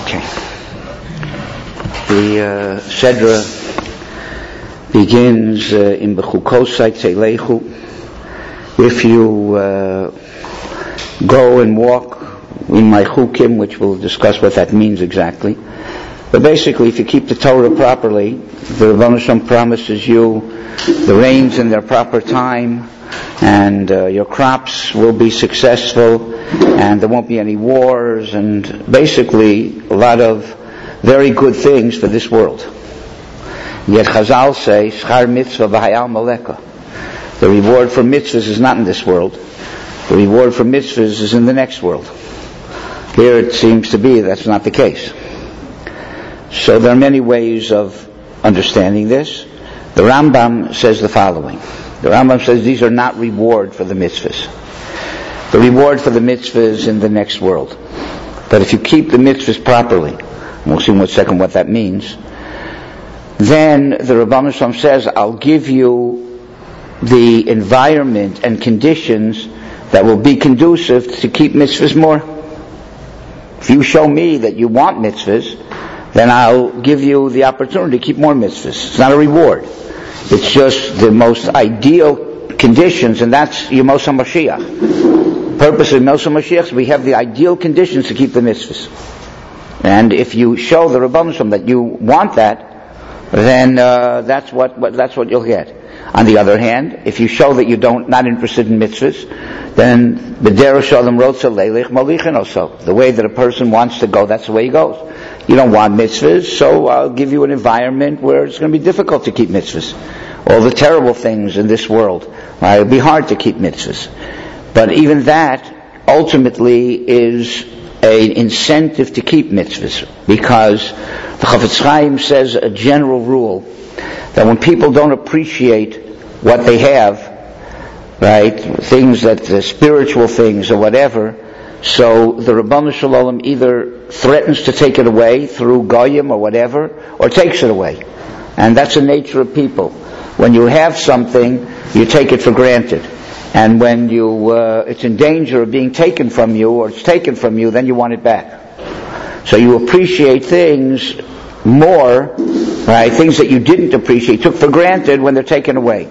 Okay. The Sedra begins in Bechukosai Tzeilechu. If you go and walk in my Chukim, which we'll discuss what that means exactly. But basically, if you keep the Torah properly, the Rebbeinu Shalom promises you the rains in their proper time, and your crops will be successful, and there won't be any wars, and basically a lot of very good things for this world. Yet Chazal say, Schar mitzvah b'hayal maleka. The reward for mitzvahs is not in this world. The reward for mitzvahs is in the next world. Here it seems to be that's not the case. So there are many ways of understanding this. The Rambam says the following. The Rambam says these are not reward for the mitzvahs. The reward for the mitzvahs is in the next world. But if you keep the mitzvahs properly, and we'll see in a second what that means, then the Rebbeinu Shalom says, I'll give you the environment and conditions that will be conducive to keep mitzvahs more. If you show me that you want mitzvahs, then I'll give you the opportunity to keep more mitzvahs. It's not a reward. It's just the most ideal conditions, and that's Yemos HaMashiach. The purpose of Yemos HaMashiach is we have the ideal conditions to keep the mitzvahs. And if you show the Rebbeinu Shalom that you want that, then that's what you'll get. On the other hand, if you show that you're not interested in mitzvahs, then b'derech shalom rotza leilech malichin also. The way that a person wants to go, that's the way he goes. You don't want mitzvahs, so I'll give you an environment where it's going to be difficult to keep mitzvahs. All the terrible things in this world, it'll be hard to keep mitzvahs. But even that ultimately is an incentive to keep mitzvahs, because the Chafetz Chaim says a general rule that when people don't appreciate what they have, right, things that spiritual things or whatever, so the Rebbeinu Shalom either threatens to take it away through goyim or whatever, or takes it away. And that's the nature of people. When you have something, you take it for granted. And when it's in danger of being taken from you, or it's taken from you, then you want it back. So you appreciate things more, right? Things that you didn't appreciate, took for granted when they're taken away.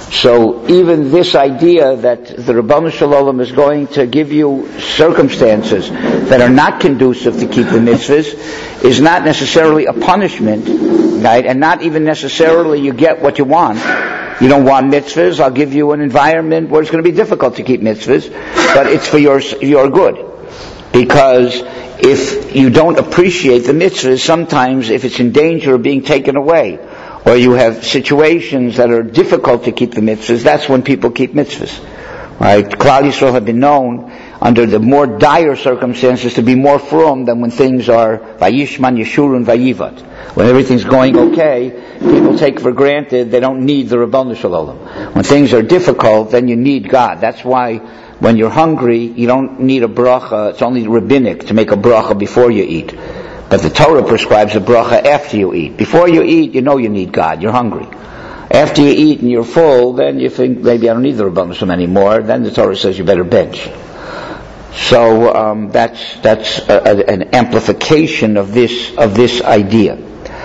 So even this idea that the Rebbeinu Shalom is going to give you circumstances that are not conducive to keep the mitzvahs is not necessarily a punishment, right? And not even necessarily you get what you want. You don't want mitzvahs, I'll give you an environment where it's going to be difficult to keep mitzvahs, but it's for your good. Because if you don't appreciate the mitzvahs, sometimes if it's in danger of being taken away, or you have situations that are difficult to keep the mitzvahs, that's when people keep mitzvahs. Right? Klal Yisrael have been known under the more dire circumstances to be more frum than when things are vayishman, yeshurun, vayivat. When everything's going okay, people take for granted they don't need the Rebbeinu Shalom. When things are difficult, then you need God. That's why when you're hungry, you don't need a bracha. It's only rabbinic to make a bracha before you eat. But the Torah prescribes a bracha after you eat. Before you eat, you know you need God. You're hungry. After you eat and you're full, then you think, maybe I don't need the Rebbeinu Shalom anymore. Then the Torah says you better bench. So that's an amplification of this idea.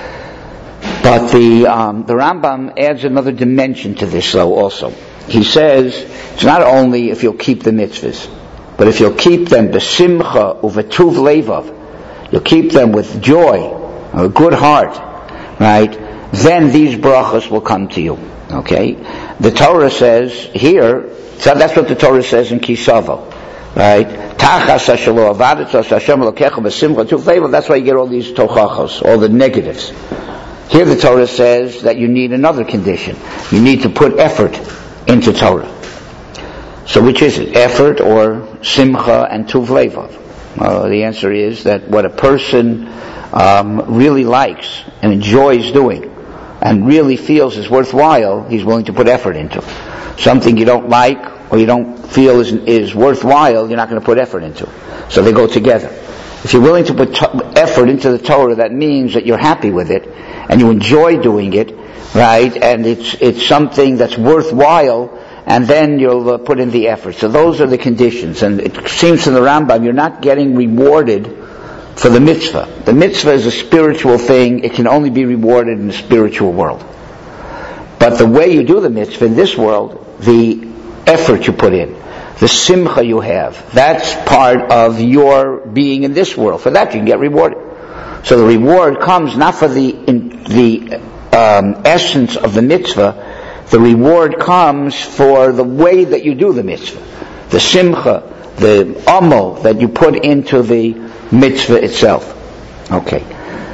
But the Rambam adds another dimension to this, though. Also, he says it's not only if you'll keep the mitzvahs, but if you'll keep them b'simcha uvetuv levav. You'll keep them with joy, a good heart, right? Then these brachas will come to you. Okay? The Torah says here, so that's what the Torah says in Kisavo, right? That's why you get all these tochachos, all the negatives. Here the Torah says that you need another condition. You need to put effort into Torah. So which is it? Effort or simcha and tuv levav? The answer is that what a person really likes and enjoys doing and really feels is worthwhile, he's willing to put effort into. Something you don't like or you don't feel is worthwhile, you're not going to put effort into. So they go together. If you're willing to put effort into the Torah, that means that you're happy with it and you enjoy doing it, right? And it's something that's worthwhile, and then you'll put in the effort. So those are the conditions. And it seems to the Rambam you're not getting rewarded for the mitzvah. The mitzvah is a spiritual thing. It can only be rewarded in the spiritual world. But the way you do the mitzvah in this world, the effort you put in, the simcha you have, that's part of your being in this world. For that you can get rewarded. So the reward comes not for the essence of the mitzvah. The reward comes for the way that you do the mitzvah. The simcha, the amal that you put into the mitzvah itself. Okay.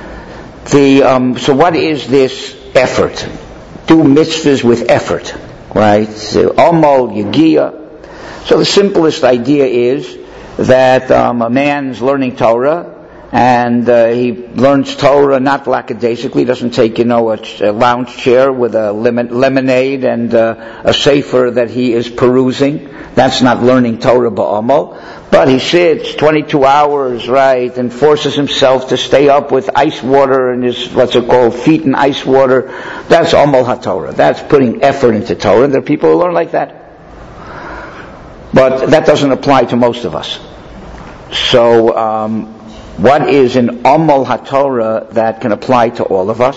So what is this effort? Do mitzvahs with effort, right? So amal, yagiyah. So the simplest idea is that a man's learning Torah, and he learns Torah not lackadaisically. He doesn't take, a lounge chair with a lemonade and a sefer that he is perusing. That's not learning Torah ba'amal. But he sits 22 hours, right, and forces himself to stay up with ice water and his, feet in ice water. That's amal haTorah. That's putting effort into Torah. And there are people who learn like that. But that doesn't apply to most of us. So, what is an amal haTorah that can apply to all of us?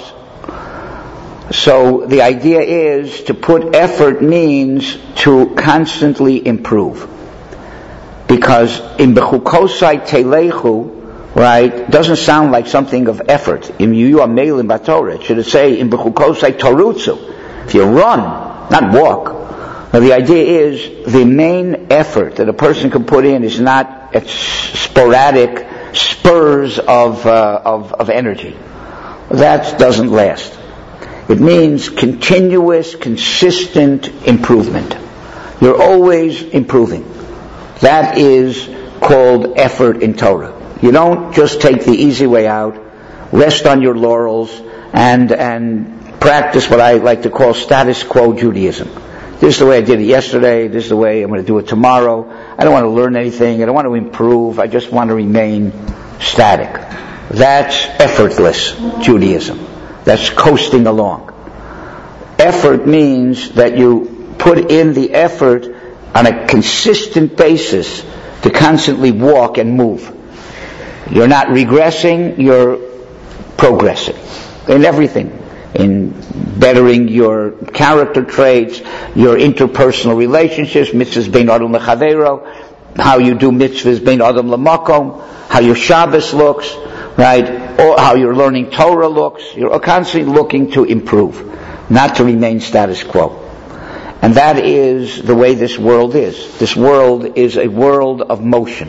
So the idea is to put effort means to constantly improve. Because in bechukosai telechu, right, doesn't sound like something of effort. In you are meilim b'Torah. It should say in bechukosai torutzu. If you run, not walk. Now the idea is the main effort that a person can put in is not sporadic spurs of energy. That doesn't last. It means continuous, consistent improvement. You're always improving. That is called effort in Torah. You don't just take the easy way out, rest on your laurels, and practice what I like to call status quo Judaism. This is the way I did it yesterday. This is the way I'm going to do it tomorrow. I don't want to learn anything. I don't want to improve. I just want to remain static. That's effortless Judaism. That's coasting along. Effort means that you put in the effort on a consistent basis to constantly walk and move. You're not regressing, you're progressing in everything. In bettering your character traits, your interpersonal relationships, mitzvahs bein adam lechavero, how you do mitzvahs bein adam lemakom, how your Shabbos looks, right, or how your learning Torah looks. You're constantly looking to improve, not to remain status quo. And that is the way this world is. This world is a world of motion.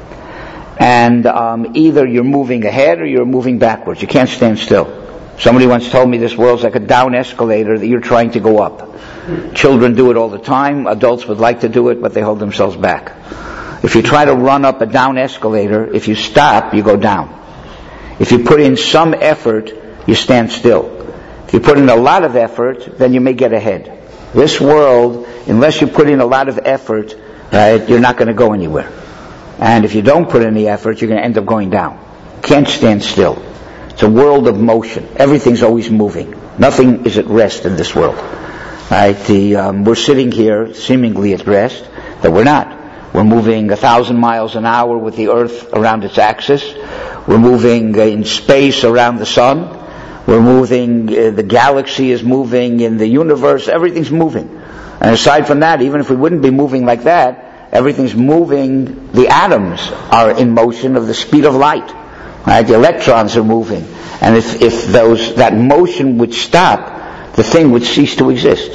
And either you're moving ahead or you're moving backwards. You can't stand still. Somebody once told me this world's like a down escalator that you're trying to go up. Children do it all the time. Adults would like to do it, but they hold themselves back. If you try to run up a down escalator, if you stop, you go down. If you put in some effort, you stand still. If you put in a lot of effort, then you may get ahead. This world, unless you put in a lot of effort, right, you're not going to go anywhere. And if you don't put in any effort, you're going to end up going down. Can't stand still. It's a world of motion. Everything's always moving. Nothing is at rest in this world. Right? We're sitting here seemingly at rest, but we're not. We're moving 1,000 miles an hour with the Earth around its axis. We're moving in space around the sun. We're moving, the galaxy is moving in the universe. Everything's moving. And aside from that, even if we wouldn't be moving like that, everything's moving. The atoms are in motion of the speed of light. Right? The electrons are moving. And if that motion would stop, the thing would cease to exist.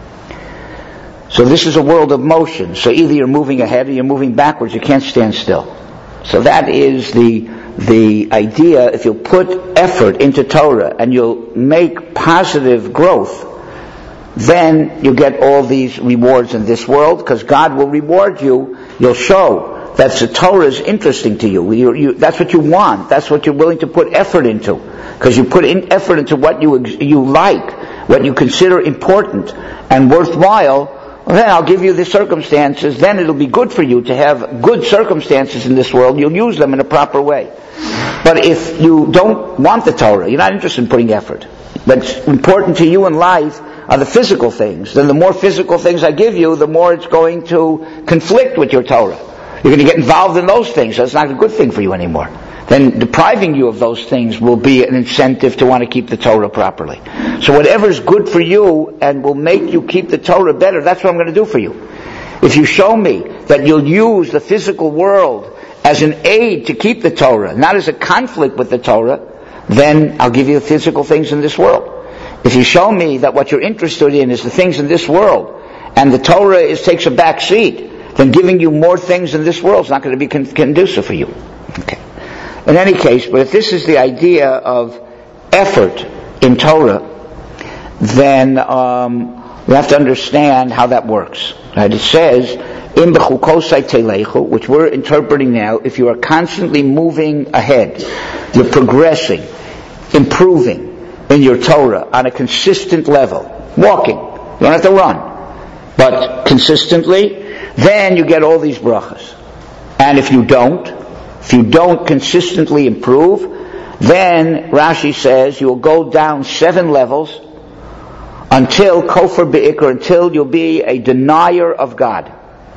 So this is a world of motion. So either you're moving ahead or you're moving backwards. You can't stand still. So that is the idea. If you'll put effort into Torah and you'll make positive growth, then you get all these rewards in this world, because God will reward you. You'll show that the Torah is interesting to you. That's what you want. That's what you're willing to put effort into. Because you put in effort into what you like, what you consider important and worthwhile. Well, then I'll give you the circumstances. Then it'll be good for you to have good circumstances in this world. You'll use them in a proper way. But if you don't want the Torah, you're not interested in putting effort, what's important to you in life are the physical things, then the more physical things I give you, the more it's going to conflict with your Torah. You're going to get involved in those things, so it's not a good thing for you anymore. then depriving you of those things will be an incentive to want to keep the Torah properly. So whatever's good for you and will make you keep the Torah better, that's what I'm going to do for you. If you show me that you'll use the physical world as an aid to keep the Torah, not as a conflict with the Torah, then I'll give you the physical things in this world. If you show me that what you're interested in is the things in this world, and the Torah takes a back seat, then giving you more things in this world is not going to be conducive for you. Okay. In any case, but if this is the idea of effort in Torah, then we have to understand how that works. Right? It says, in b'chukosai telechu, which we're interpreting now, if you are constantly moving ahead, you're progressing, improving in your Torah on a consistent level, walking, you don't have to run, but consistently, then you get all these brachas. And if you don't consistently improve, then Rashi says you will go down 7 levels until kofar be'ikr, until you'll be a denier of God.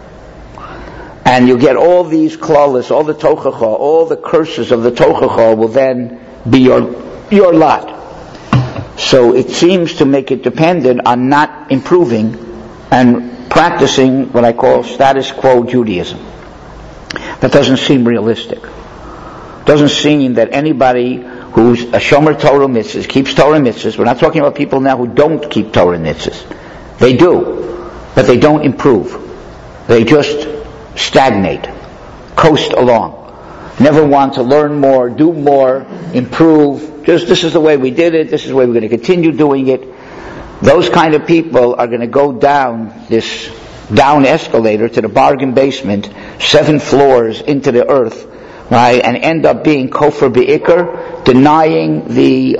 And you'll get all these klalas, all the tochacha, all the curses of the tochacha will then be your lot. So it seems to make it dependent on not improving and practicing what I call status quo Judaism. That doesn't seem realistic. Doesn't seem that anybody who's a shomer Torah mitzvahs, keeps Torah mitzvahs, we're not talking about people now who don't keep Torah mitzvahs. They do, but they don't improve. They just stagnate, coast along. Never want to learn more, do more, improve. Just this is the way we did it, this is the way we're going to continue doing it. Those kind of people are going to go down this down escalator to the bargain basement, 7 floors into the earth, right, and end up being kofar be'ikr, denying the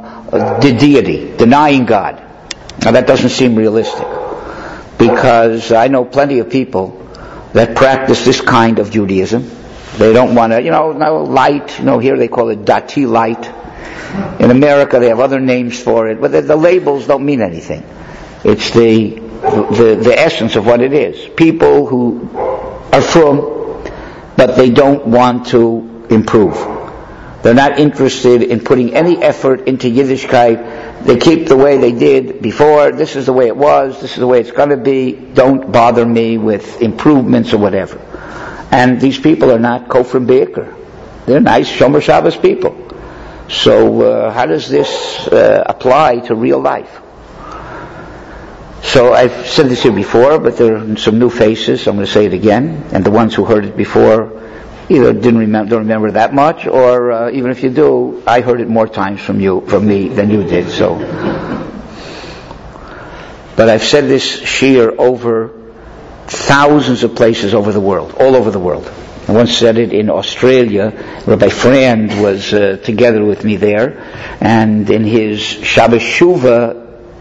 deity, denying God. Now that doesn't seem realistic, because I know plenty of people that practice this kind of Judaism. They don't want to, light, here they call it dati light. In America they have other names for it, but the labels don't mean anything. It's the essence of what it is. People who are frum, but they don't want to improve. They're not interested in putting any effort into Yiddishkeit. They keep the way they did before. This is the way it was. This is the way it's going to be. Don't bother me with improvements or whatever. And these people are not kofar be'ikr. They're nice Shomer Shabbos people. So how does this apply to real life? So I've said this here before, but there are some new faces, so I'm going to say it again. And the ones who heard it before either don't remember that much, or even if you do, I heard it more times from me than you did. So, but I've said this shiur over thousands of places over the world, all over the world. I once said it in Australia. Rabbi Frand was together with me there, and in his Shabbos Shuvah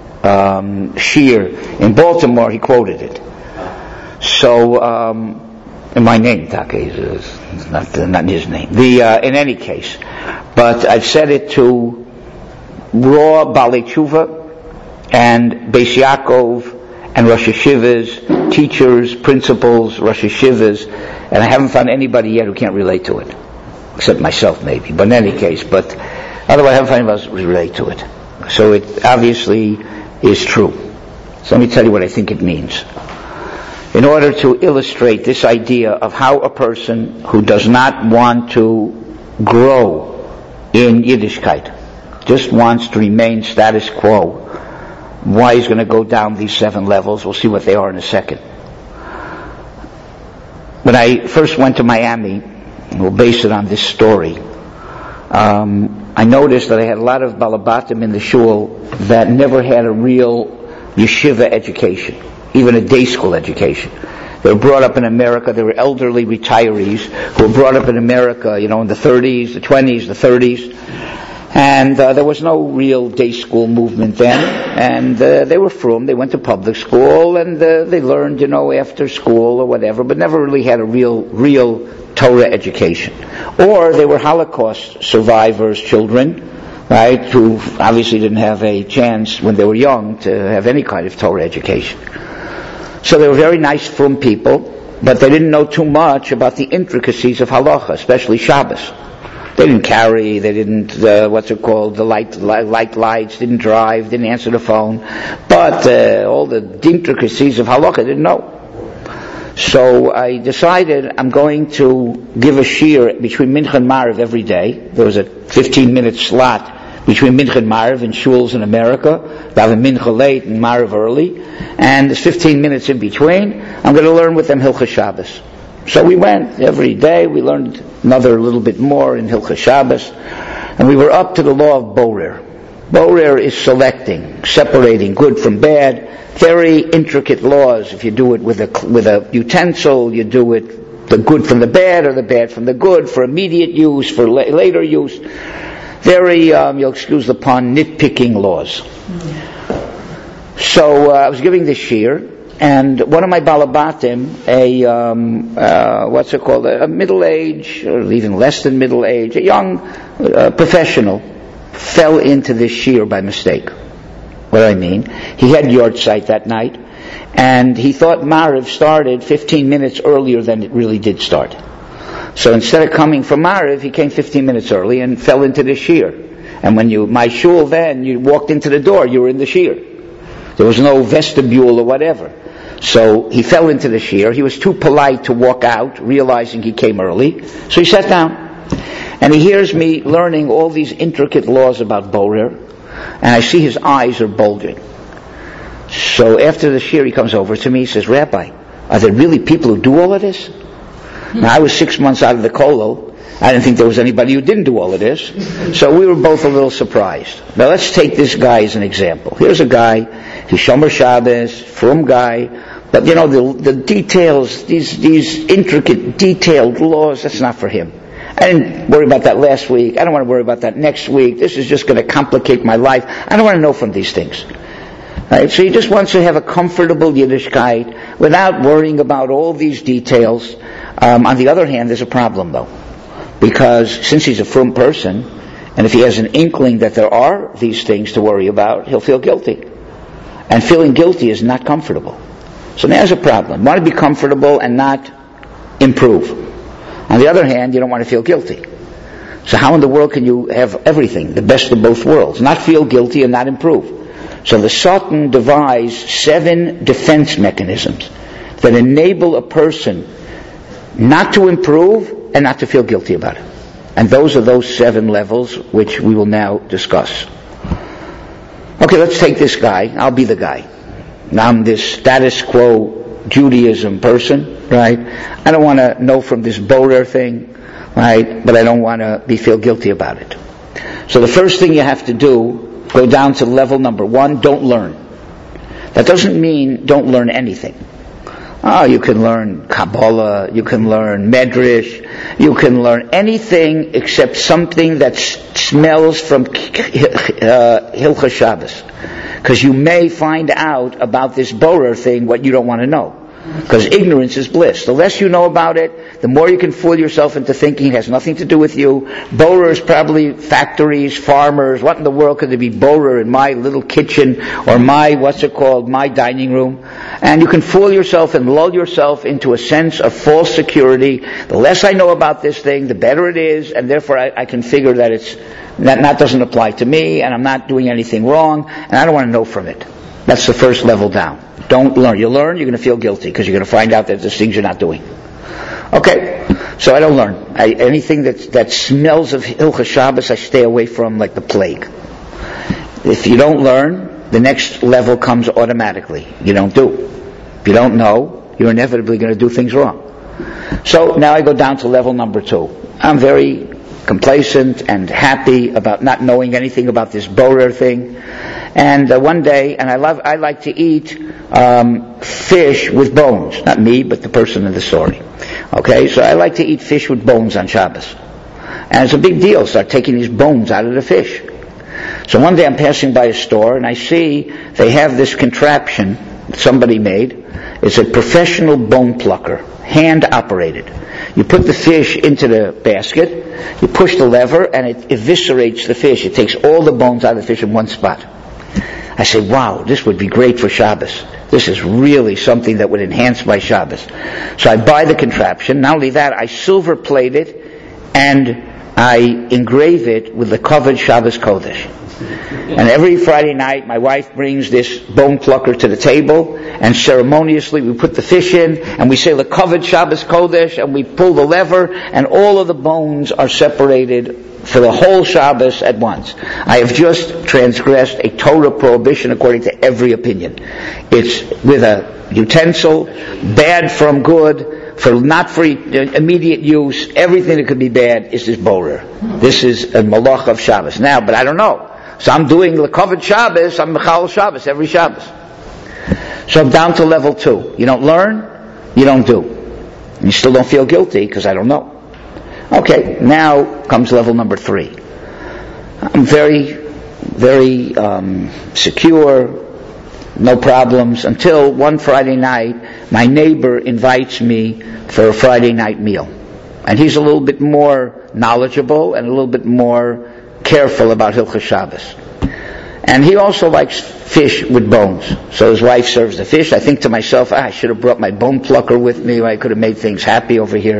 shiur in Baltimore, he quoted it. So, in my name, Taka, is not his name. In any case, but I've said it to raw Balei Tshuva and Beis Yaakov and Rosh Hashivas, teachers, principals, Rosh Hashivas, and I haven't found anybody yet who can't relate to it, except myself maybe. But in any case, otherwise I haven't found anybody who relate to it. So it obviously is true. So let me tell you what I think it means. In order to illustrate this idea of how a person who does not want to grow in Yiddishkeit, just wants to remain status quo, why he's going to go down these 7 levels, we'll see what they are in a second. When I first went to Miami, we'll base it on this story, I noticed that I had a lot of balabatim in the shul that never had a real yeshiva education, even a day school education. They were brought up in America. They were elderly retirees who were brought up in America, in the 30s, the 20s, the 30s. And there was no real day school movement then. And they were frum. They went to public school and they learned, after school or whatever, but never really had a real Torah education. Or they were Holocaust survivors' children, right, who obviously didn't have a chance when they were young to have any kind of Torah education. So they were very nice frum people, but they didn't know too much about the intricacies of halacha, especially Shabbos. They didn't carry, they didn't, the light lights, didn't drive, didn't answer the phone. But all the intricacies of halakha, I didn't know. So I decided I'm going to give a shiur between Mincha and Maariv every day. There was a 15-minute slot between Mincha and Maariv in shuls in America. They have a Mincha late and Maariv early. And there's 15 minutes in between. I'm going to learn with them Hilchos Shabbos. So we went every day. We learned another little bit more in Hilchos Shabbos. And we were up to the law of Borer. Borer is selecting, separating good from bad. Very intricate laws. If you do it with a utensil, you do it the good from the bad or the bad from the good, for immediate use, for later use. Very, you'll excuse the pun, nitpicking laws. So I was giving this shiur, and one of my balabatim, a middle-aged, or even less than middle-aged, a young professional, fell into this shiur by mistake. What do I mean? He had yahrzeit that night, and he thought Maariv started 15 minutes earlier than it really did start. So instead of coming from Maariv, he came 15 minutes early and fell into the shiur. And when my shul then, you walked into the door, you were in the shiur. There was no vestibule or whatever. So he fell into the shiur. He was too polite to walk out, realizing he came early. So he sat down. And he hears me learning all these intricate laws about Borer. And I see his eyes are bulging. So after the shiur, he comes over to me, he says, Rabbi, are there really people who do all of this? Now, I was 6 months out of the kollel. I didn't think there was anybody who didn't do all of this. So we were both a little surprised. Now let's take this guy as an example. Here's a guy, he's Shomer Shabbos, frum guy, but the details, these intricate, detailed laws, that's not for him. I didn't worry about that last week. I don't want to worry about that next week. This is just going to complicate my life. I don't want to know from these things. Right? So he just wants to have a comfortable Yiddishkeit without worrying about all these details. On the other hand, there's a problem though. Because since he's a frum person, and if he has an inkling that there are these things to worry about, he'll feel guilty. And feeling guilty is not comfortable. So there's a problem. You want to be comfortable and not improve. On the other hand, you don't want to feel guilty. So how in the world can you have everything, the best of both worlds? Not feel guilty and not improve. So the Satan devised 7 defense mechanisms that enable a person not to improve and not to feel guilty about it. And those are those 7 levels which we will now discuss. Okay, let's take this guy. I'll be the guy. Now I'm this status quo Judaism person, right? I don't want to know from this Borer thing, right? But I don't want to feel guilty about it. So the first thing you have to do, go down to level number 1, don't learn. That doesn't mean don't learn anything. You can learn Kabbalah, you can learn Medrash, you can learn anything except something that smells from Hilchos Shabbos. Because you may find out about this Borer thing what you don't want to know. Because ignorance is bliss. The less you know about it, the more you can fool yourself into thinking it has nothing to do with you. Borer is probably factories, farmers. What in the world could there be Borer in my little kitchen or my dining room? And you can fool yourself and lull yourself into a sense of false security. The less I know about this thing, the better it is, and therefore I can figure that that doesn't apply to me, and I'm not doing anything wrong, and I don't want to know from it. That's the first level down. Don't learn. You learn, you're going to feel guilty because you're going to find out that there's things you're not doing. Okay, so I don't learn. Anything that smells of Hilchos Shabbos, I stay away from like the plague. If you don't learn, the next level comes automatically. You don't do. If you don't know, you're inevitably going to do things wrong. So now I go down to level number 2. I'm very complacent and happy about not knowing anything about this Borer thing. And one day, and I like to eat fish with bones. Not me, but the person in the story. Okay, so I like to eat fish with bones on Shabbos. And it's a big deal, start taking these bones out of the fish. So one day I'm passing by a store and I see they have this contraption that somebody made. It's a professional bone plucker, hand operated. You put the fish into the basket, you push the lever, and it eviscerates the fish. It takes all the bones out of the fish in one spot. I say, wow, this would be great for Shabbos. This is really something that would enhance my Shabbos. So I buy the contraption. Not only that, I silver plate it and I engrave it with the covered Shabbos Kodesh. And every Friday night, my wife brings this bone plucker to the table, and ceremoniously we put the fish in, and we say the covered Shabbos Kodesh, and we pull the lever, and all of the bones are separated for the whole Shabbos at once. I have just transgressed a Torah prohibition according to every opinion. It's with a utensil, bad from good, not for immediate use. Everything that could be bad is this borer. This is a malach of Shabbos. Now, but I don't know. So I'm doing the covered Shabbos, I'm Mechal Shabbos every Shabbos. So I'm down to level 2. You don't learn, you don't do. And you still don't feel guilty because I don't know. Okay, now comes level number 3. I'm very, very secure, no problems, until one Friday night, my neighbor invites me for a Friday night meal. And he's a little bit more knowledgeable and a little bit more careful about Hilchos Shabbos. And he also likes fish with bones. So his wife serves the fish. I think to myself, I should have brought my bone plucker with me. I could have made things happy over here.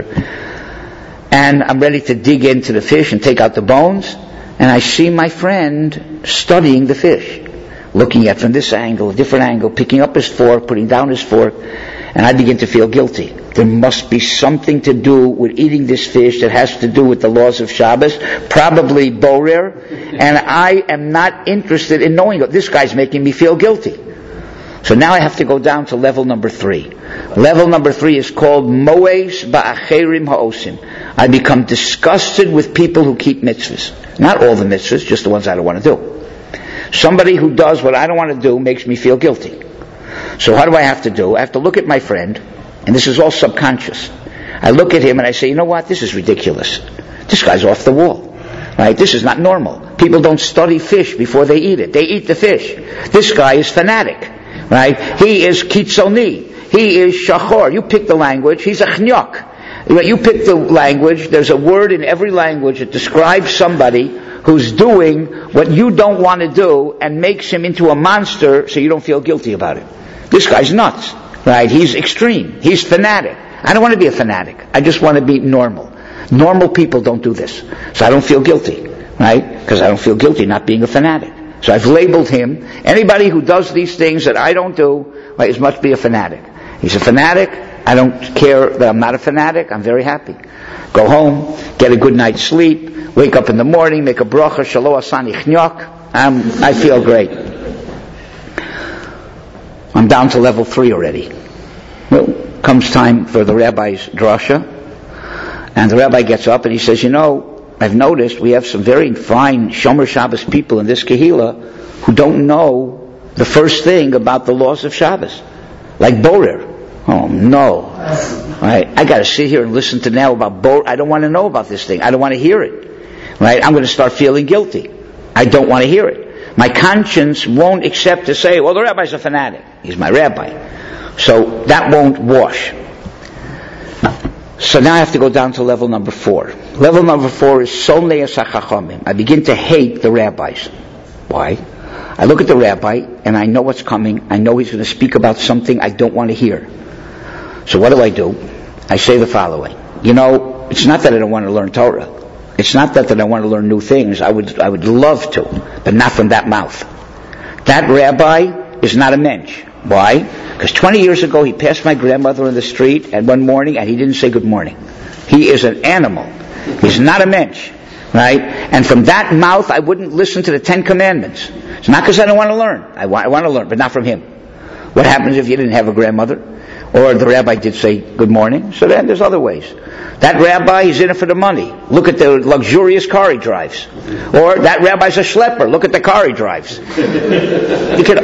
And I'm ready to dig into the fish and take out the bones. And I see my friend studying the fish, looking at it from this angle, a different angle, picking up his fork, putting down his fork. And I begin to feel guilty. There must be something to do with eating this fish that has to do with the laws of Shabbos, probably borer, and I am not interested in knowing it. This guy's making me feel guilty. So now I have to go down to level number 3. Level number 3 is called Moes Ba'acherim Ha'osim. I become disgusted with people who keep mitzvahs. Not all the mitzvahs, just the ones I don't want to do. Somebody who does what I don't want to do makes me feel guilty. So what do I have to do? I have to look at my friend, and this is all subconscious. I look at him and I say, you know what? This is ridiculous. This guy's off the wall. Right? This is not normal. People don't study fish before they eat it. They eat the fish. This guy is fanatic. Right? He is kitzoni. He is shachor. You pick the language. He's a chnyok. You pick the language. There's a word in every language that describes somebody who's doing what you don't want to do and makes him into a monster so you don't feel guilty about it. This guy's nuts, right? He's extreme. He's fanatic. I don't want to be a fanatic. I just want to be normal. Normal people don't do this. So I don't feel guilty, right? Because I don't feel guilty not being a fanatic. So I've labeled him. Anybody who does these things that I don't do, right, must be a fanatic. He's a fanatic. I don't care that I'm not a fanatic. I'm very happy. Go home, get a good night's sleep, wake up in the morning, make a bracha, shalo asani chnyok. I feel great. I'm down to level 3 already. Well, comes time for the rabbi's drasha, and the rabbi gets up and he says, you know, I've noticed we have some very fine Shomer Shabbos people in this Kehillah who don't know the first thing about the laws of Shabbos, like borer. Oh no! Right? I got to sit here and listen to now about borer. I don't want to know about this thing. I don't want to hear it. Right? I'm going to start feeling guilty. I don't want to hear it. My conscience won't accept to say, well, the rabbi's a fanatic. He's my rabbi. So that won't wash. So now I have to go down to level number 4. Level number 4 is Solneas HaChachamim. I begin to hate the rabbis. Why? I look at the rabbi and I know what's coming. I know he's going to speak about something I don't want to hear. So what do? I say the following. You know, it's not that I don't want to learn Torah. It's not that I want to learn new things. I would love to, but not from that mouth. That rabbi is not a mensch. Why? Because 20 years ago he passed my grandmother in the street and one morning and he didn't say good morning. He is an animal. He's not a mensch. Right? And from that mouth I wouldn't listen to the 10 Commandments. It's not because I don't want to learn. I want to learn, but not from him. What happens if you didn't have a grandmother? Or the rabbi did say good morning? So then there's other ways. That rabbi is in it for the money. Look at the luxurious car he drives. Or that rabbi's a schlepper. Look at the car he drives. You can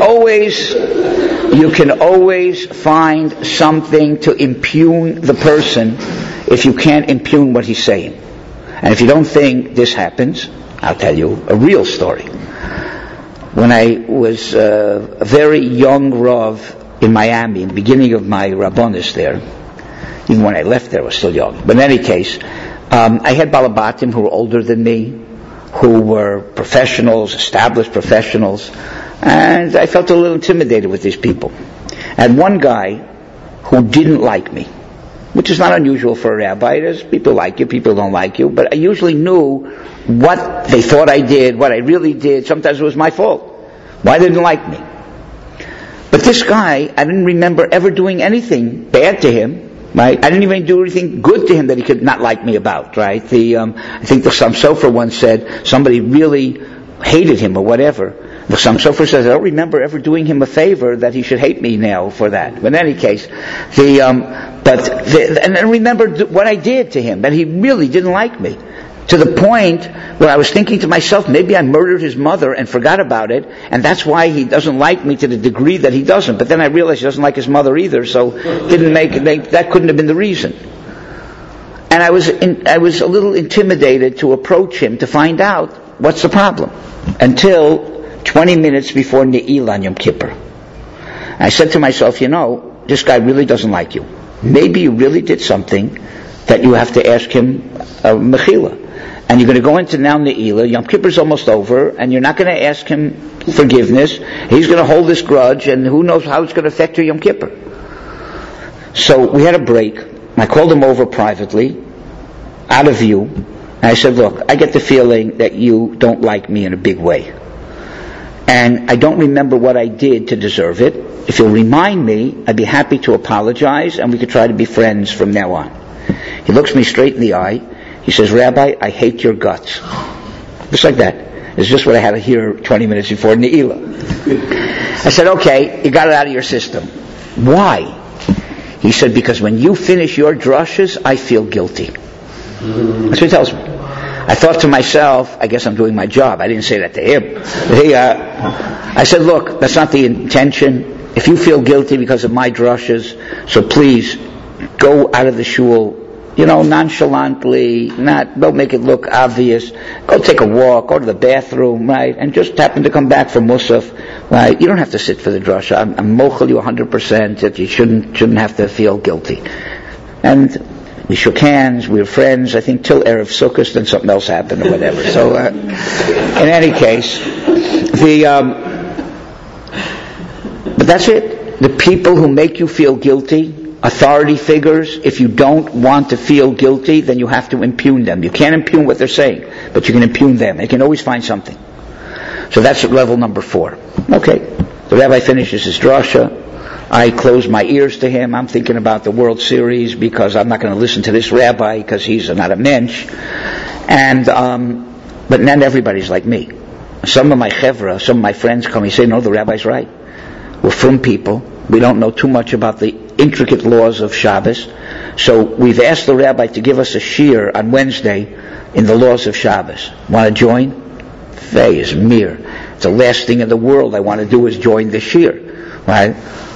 always find something to impugn the person if you can't impugn what he's saying. And if you don't think this happens, I'll tell you a real story. When I was a very young Rav in Miami, in the beginning of my Rabbonis there, even when I left there I was still young. But in any case, I had Balabatim who were older than me, who were professionals, established professionals, and I felt a little intimidated with these people. And one guy who didn't like me, which is not unusual for a rabbi. There's people like you, people don't like you, but I usually knew what they thought I did, what I really did. Sometimes it was my fault. Why they didn't like me. But this guy, I didn't remember ever doing anything bad to him, right? I didn't even do anything good to him that he could not like me about, right? I think the Chassam Sofer once said somebody really hated him or whatever. The Chassam Sofer says, I don't remember ever doing him a favor that he should hate me now for that. But in any case, and I remember what I did to him, that he really didn't like me. To the point where I was thinking to myself, maybe I murdered his mother and forgot about it, and that's why he doesn't like me to the degree that he doesn't. But then I realized he doesn't like his mother either, so that couldn't have been the reason. And I was a little intimidated to approach him to find out what's the problem. Until 20 minutes before Ne'ilah on Yom Kippur. I said to myself, this guy really doesn't like you. Maybe you really did something that you have to ask him mechila. And you're going to go into now Ne'ilah, Yom Kippur's almost over, and you're not going to ask him forgiveness. He's going to hold this grudge, and who knows how it's going to affect your Yom Kippur. So we had a break. I called him over privately, out of view, and I said, look, I get the feeling that you don't like me in a big way. And I don't remember what I did to deserve it. If you'll remind me, I'd be happy to apologize, and we could try to be friends from now on. He looks me straight in the eye. He says, Rabbi, I hate your guts. Just like that. It's just what I had to hear 20 minutes before Ne'ilah. I said, okay, you got it out of your system. Why? He said, because when you finish your drushes, I feel guilty. That's what he tells me. I thought to myself, I guess I'm doing my job. I didn't say that to him. I said, look, that's not the intention. If you feel guilty because of my drushes, so please go out of the shul, nonchalantly, don't make it look obvious. Go take a walk, go to the bathroom, right? And just happen to come back from Musaf, right? You don't have to sit for the drasha. I'm mochel you 100% that you shouldn't have to feel guilty. And we shook hands, we were friends, I think till Erev Sukkot, then something else happened or whatever. So, in any case, but that's it. The people who make you feel guilty, authority figures, if you don't want to feel guilty, then you have to impugn them. You can't impugn what they're saying, but you can impugn them. You can always find something. So that's at level number 4. Okay, the rabbi finishes his drasha. I close my ears to him. I'm thinking about the World Series because I'm not going to listen to this rabbi because he's not a mensch. And but not everybody's like me. Some of my chevra, some of my friends come and say, no, the rabbi's right. We're from people. We don't know too much about the intricate laws of Shabbos. So we've asked the rabbi to give us a shiur on Wednesday in the laws of Shabbos. Want to join? Fey is mir. It's the last thing in the world I want to do is join the shiur. Right?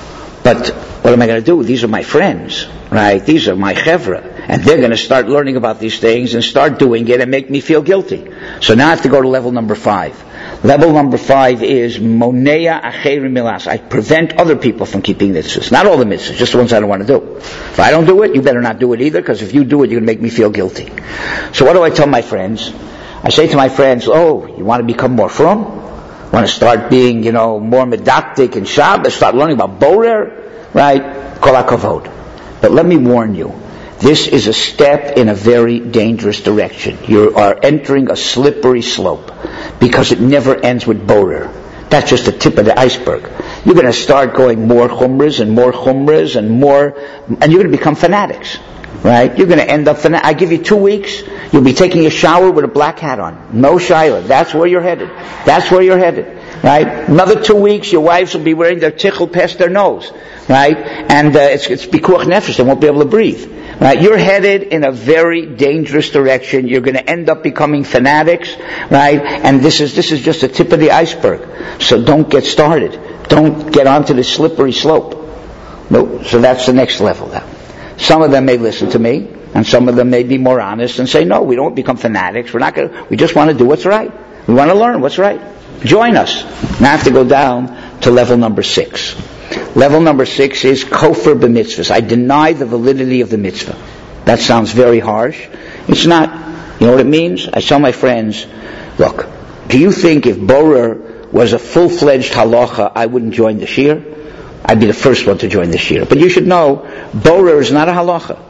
But what am I going to do? These are my friends. Right? These are my chevra. And they're going to start learning about these things and start doing it and make me feel guilty. So now I have to go to level number 5. Level number 5 is monea acherim milas. I prevent other people from keeping mitzvahs. Not all the mitzvahs, just the ones I don't want to do. If I don't do it, you better not do it either, because if you do it, you're going to make me feel guilty. So what do I tell my friends? I say to my friends, you want to become more frum? Want to start being, more medactic and Shabbos, start learning about borer? Right? Kol hakavod. But let me warn you, this is a step in a very dangerous direction. You are entering a slippery slope because it never ends with borer. That's just the tip of the iceberg. You're going to start going more chumras and more chumras and more, and you're going to become fanatics. Right? You're going to end up I give you 2 weeks, you'll be taking a shower with a black hat on. No shaila. That's where you're headed. That's where you're headed. Right? Another 2 weeks, your wives will be wearing their tichel past their nose. Right? And it's pikuach nefesh. They won't be able to breathe. Right? You're headed in a very dangerous direction. You're going to end up becoming fanatics, right? And this is just the tip of the iceberg. So don't get started. Don't get onto the slippery slope. No. So that's the next level now. Some of them may listen to me, and some of them may be more honest and say, no, we don't become fanatics. We just want to do what's right. We want to learn what's right. Join us. Now I have to go down to level number 6. Level number 6 is kofar b'mitzvahs. I deny the validity of the mitzvah. That sounds very harsh. It's not. You know what it means? I tell my friends, look, do you think if borer was a full-fledged halacha, I wouldn't join the shiur? I'd be the first one to join the shiur. But you should know, borer is not a halacha.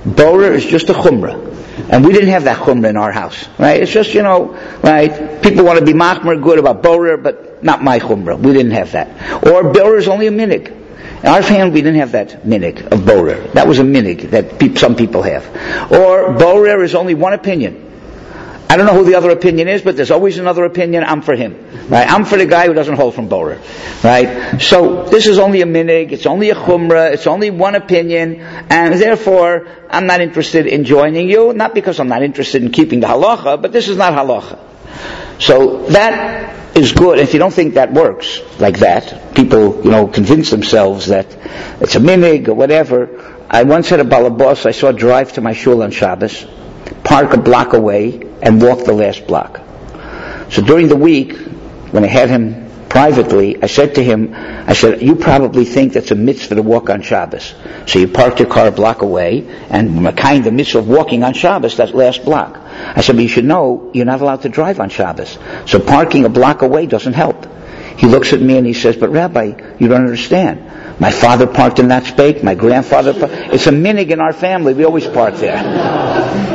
Borer is just a chumrah. And we didn't have that chumrah in our house, right? It's just, right? People want to be machmer good about borer, but not my chumrah. We didn't have that. Or borer is only a minig. In our family, we didn't have that minig of borer. That was a minig that some people have. Or borer is only one opinion. I don't know who the other opinion is, but there's always another opinion. I'm for him. Right? I'm for the guy who doesn't hold from borer. Right? So this is only a minig. It's only a chumrah. It's only one opinion, and therefore I'm not interested in joining you. Not because I'm not interested in keeping the halacha, but this is not halacha. So that is good. If you don't think that works like that, people convince themselves that it's a minig or whatever. I once had a balabos I saw drive to my shul on Shabbos, park a block away, and walk the last block. So during the week, when I had him privately, I said to him, you probably think that's a mitzvah to walk on Shabbos. So you parked your car a block away, and the mitzvah of walking on Shabbos, that last block. I said, but you should know, you're not allowed to drive on Shabbos. So parking a block away doesn't help. He looks at me and he says, but Rabbi, you don't understand. My father parked in that space, my grandfather parked. It's a minig in our family, we always park there.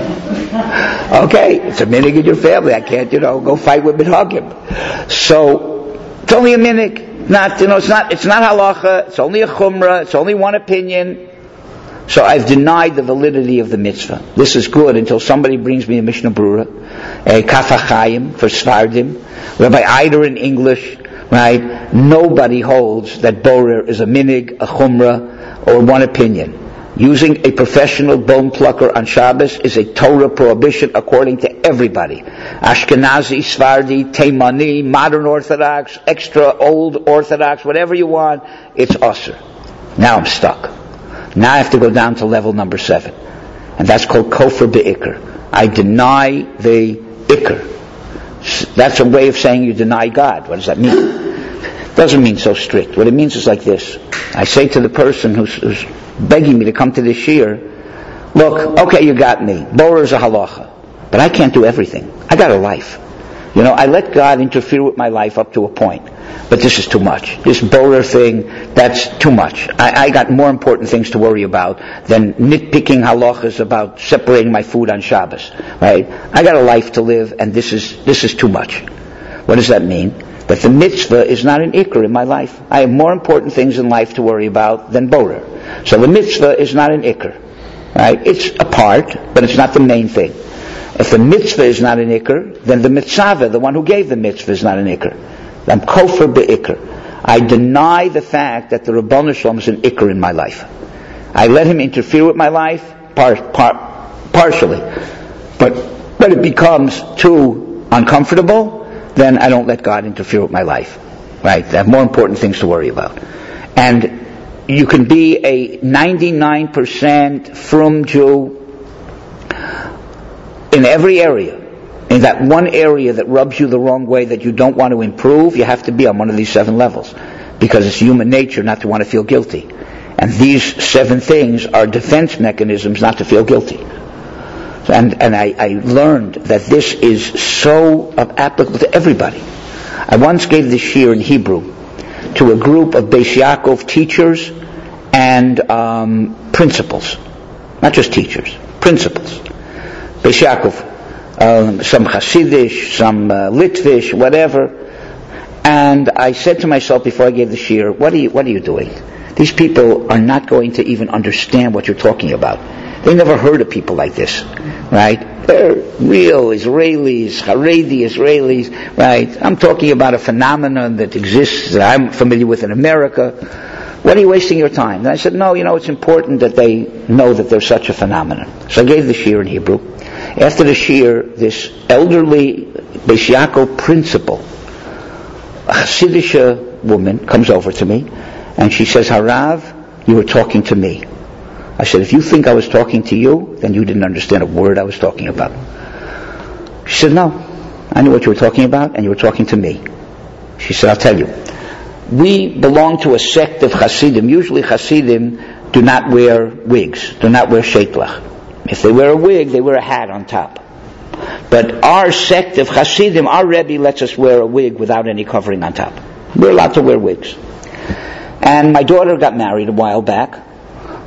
Okay, it's a minig in your family. I can't, go fight with Minhagim. So it's only a minig. It's not halacha. It's only a chumrah. It's only one opinion. So I've denied the validity of the mitzvah. This is good until somebody brings me a Mishnah Brura, a Kaf HaChaim for Sfardim, Rabbi Eider in English. Right? Nobody holds that borer is a minig, a chumrah, or one opinion. Using a professional bone plucker on Shabbos is a Torah prohibition according to everybody. Ashkenazi, Sfardi, Taimani, modern Orthodox, extra old Orthodox, whatever you want, it's usher. Now I'm stuck. Now I have to go down to level number 7. And that's called Kofar Be'ikr. I deny the Ikr. That's a way of saying you deny God. What does that mean? It doesn't mean so strict. What it means is like this. I say to the person who's begging me to come to this shiur, look, okay, you got me. Borer is a halacha. But I can't do everything. I got a life. I let God interfere with my life up to a point. But this is too much. This borer thing, that's too much. I got more important things to worry about than nitpicking halachas about separating my food on Shabbos. Right? I got a life to live, and this is too much. What does that mean? That the mitzvah is not an ikr in my life. I have more important things in life to worry about than borer. So the mitzvah is not an ikr. Right? It's a part, but it's not the main thing. If the mitzvah is not an ikr, then the mitzvah, the one who gave the mitzvah, is not an ikr. I'm kofar be'ikr. I deny the fact that the Rabbanu Shalom is an ikr in my life. I let him interfere with my life partially. But when it becomes too uncomfortable, then I don't let God interfere with my life. Right? I have more important things to worry about. And you can be a 99% frum Jew in every area. In that one area that rubs you the wrong way, that you don't want to improve, you have to be on one of these 7 levels. Because it's human nature not to want to feel guilty. And these 7 things are defense mechanisms not to feel guilty. And I learned that this is so applicable to everybody. I once gave this shiur in Hebrew to a group of Beis Yaakov teachers and principals. Not just teachers, principals. Beis Yaakov. Some Hasidish, some Litvish, whatever. And I said to myself before I gave the shiur, what are you doing? These people are not going to even understand what you're talking about. They never heard of people like this, right? They're real Israelis, Haredi Israelis, right? I'm talking about a phenomenon that exists, that I'm familiar with in America. What are you wasting your time? And I said, no, it's important that they know that there's such a phenomenon. So I gave the shiur in Hebrew. After the shiur, this elderly Beis Yaakov principal, a Hasidish woman, comes over to me, and she says, Harav, you were talking to me. I said, if you think I was talking to you, then you didn't understand a word I was talking about. She said, no, I knew what you were talking about, and you were talking to me. She said, I'll tell you. We belong to a sect of Hasidim. Usually Hasidim do not wear wigs, do not wear sheitlach. If they wear a wig, they wear a hat on top. But our sect of Hasidim, our Rebbe lets us wear a wig without any covering on top. We're allowed to wear wigs. And my daughter got married a while back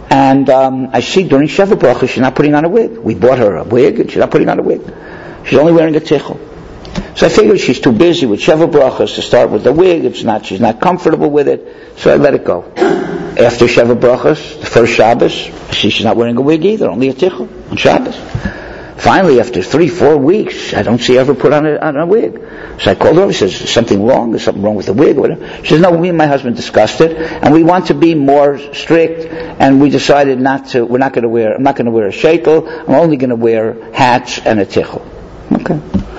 And I see during Sheva Bracha she's not putting on a wig. We bought her a wig and she's not putting on a wig. She's only wearing a tichel. So I figured she's too busy with Sheva Brachas to start with the wig. She's not comfortable with it. So I let it go. After Sheva Brachas, the first Shabbos, I see she's not wearing a wig either, only a tichel on Shabbos. Finally, after 3-4 weeks, I don't see her ever put on a wig. So I called her up. She says, "Is something wrong? There's something wrong with the wig?" Or whatever. She says, "No, me and my husband discussed it, and we want to be more strict, and we decided not to. I'm not going to wear a sheitel. I'm only going to wear hats and a tichel." Okay.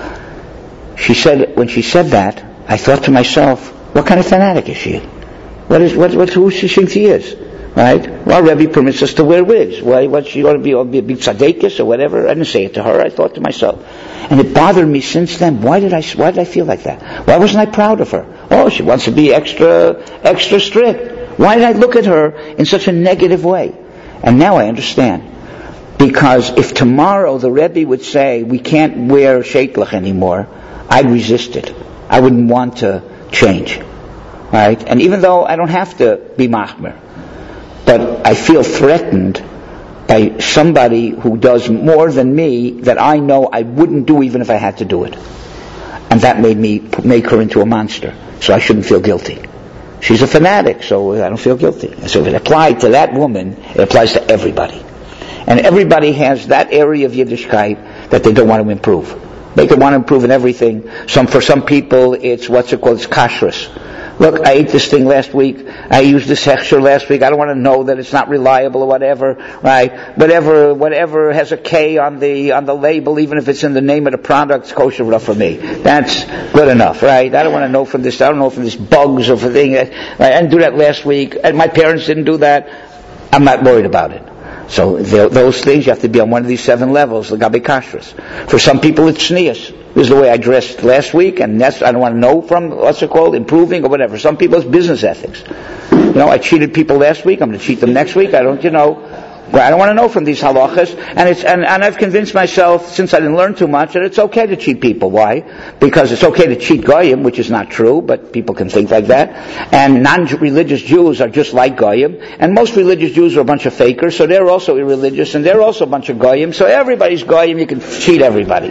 When she said that, I thought to myself, what kind of fanatic is she? Who does she think she is? Right? Well, Rebbe permits us to wear wigs. Why? What, she ought to be big tzaddikus or whatever? I didn't say it to her. I thought to myself, and it bothered me since then. Why did I feel like that? Why wasn't I proud of her? Oh, she wants to be extra strict. Why did I look at her in such a negative way? And now I understand. Because if tomorrow the Rebbe would say we can't wear sheitlach anymore, I'd resist it. I wouldn't want to change. Right? And even though I don't have to be machmer, but I feel threatened by somebody who does more than me that I know I wouldn't do even if I had to do it. And that made me make her into a monster. So I shouldn't feel guilty. She's a fanatic, so I don't feel guilty. And so if it applied to that woman, it applies to everybody. And everybody has that area of Yiddishkeit that they don't want to improve. They can want to improve in everything. For some people, it's it's kashrus. Look, I ate this thing last week. I used this hechsher last week. I don't want to know that it's not reliable or whatever, right? Whatever has a K on the label, even if it's in the name of the product, it's kosher enough for me. That's good enough, right? I don't want to know from this. I don't know from this bugs or for things. Right? I didn't do that last week, and my parents didn't do that. I'm not worried about it. So those things you have to be on one of these 7 levels, the gabi kashrus. For some people, it's tznius. This is the way I dressed last week, and I don't want to know from improving or whatever. Some people, it's business ethics. I cheated people last week. I'm going to cheat them next week. I don't want to know from these halachas, and I've convinced myself, since I didn't learn too much, that it's okay to cheat people. Why? Because it's okay to cheat goyim, which is not true, but people can think like that. And non-religious Jews are just like goyim, and most religious Jews are a bunch of fakers, so they're also irreligious, and they're also a bunch of goyim. So everybody's goyim. You can cheat everybody.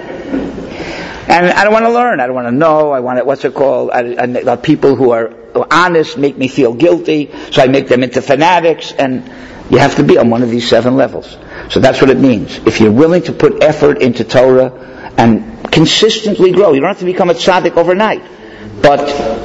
And I don't want to learn. I don't want to know. I want to, people who are honest make me feel guilty, so I make them into fanatics, and you have to be on one of these 7 levels. So that's what it means. If you're willing to put effort into Torah and consistently grow, you don't have to become a tzaddik overnight, but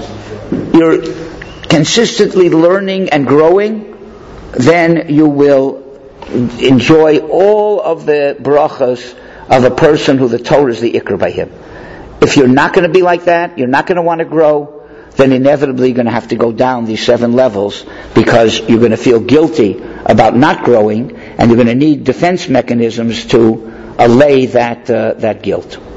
you're consistently learning and growing, then you will enjoy all of the brachas of a person who the Torah is the ikr by him. If you're not going to be like that, you're not going to want to grow, then inevitably you're going to have to go down these 7 levels, because you're going to feel guilty about not growing, and you're going to need defense mechanisms to allay that guilt.